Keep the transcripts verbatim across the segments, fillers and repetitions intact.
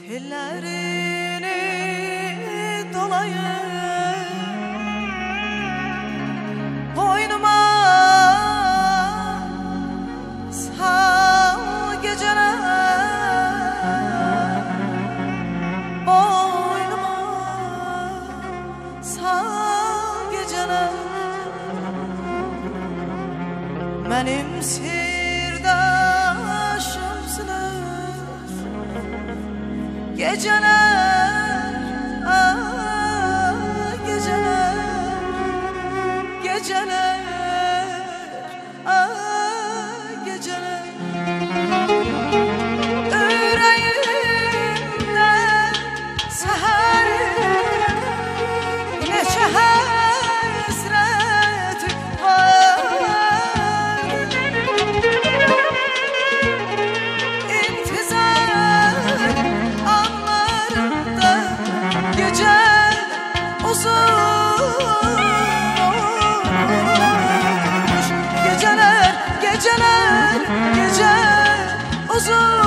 Tellerini dolayıp boynuma sal geceler, boynuma sal geceler. Benim sirdaşımsınız geceler, ah geceler, geceler, ah geceler. Yüreğimde seherim neçe hasret var. İntizar anlarında gece uzun olmuş. Geceler, geceler, gece uzun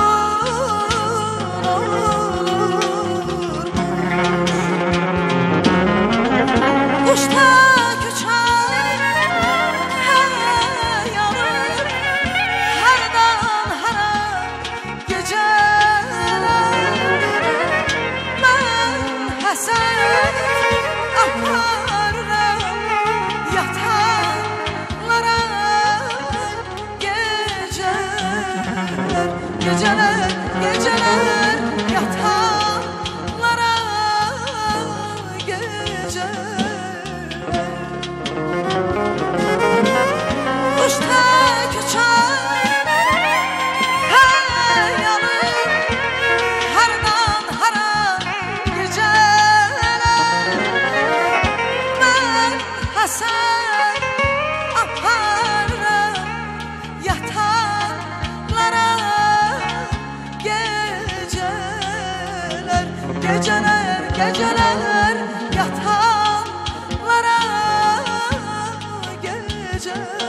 olur. Kuşlar göçer, her yanır, hardan hara geceler. Ben hasret aparırım yatanlara geceler, geceler, geceler, yatanlara geceler. Kuşlar göçer, her yanır, hardan hara geceler. Ben hasret aparırım yatanlara geceler, geceler, geceler, yatanlara geceler.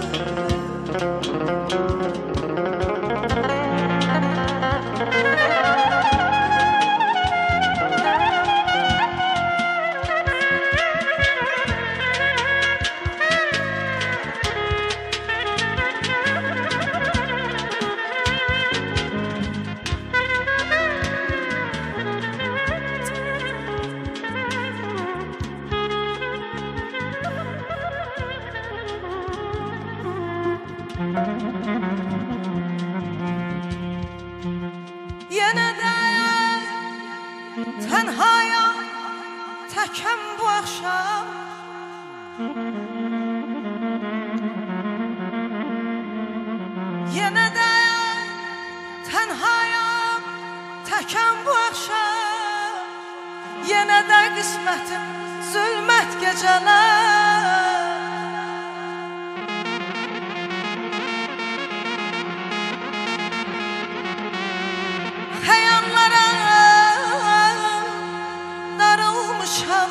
Yine de tenhayam, tekem bu akşam. Yine de tenhayam, tekem bu akşam. Yine de kısmetim zulmet geceler. Hayallara darılmışam,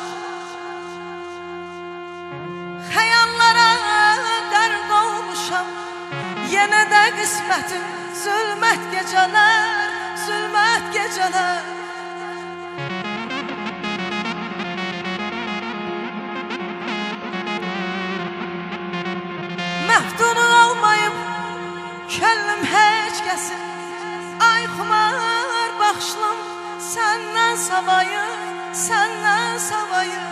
hayallara dert olmuşam. Yine de kısmetim zulmet geceler, zulmet geceler. Məftunu almayıp kəllim heç kəsin. Ay xumar baxışlım səndən savayı, səndən savayı.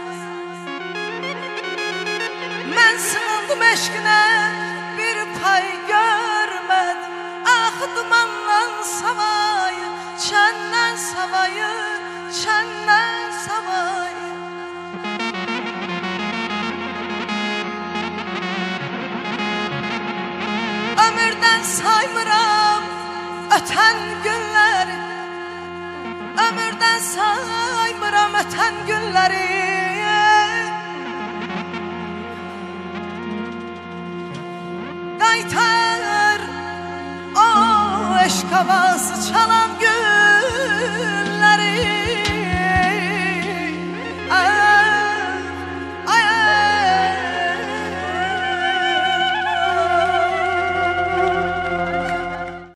Mən sığındım eşqinə, bir pay görmədim. Ah dumandan savayı, çəndən savayı, çəndən savayı. Ömürdən saymıram ötən günləri, ömürdən saymıram ötən günləri.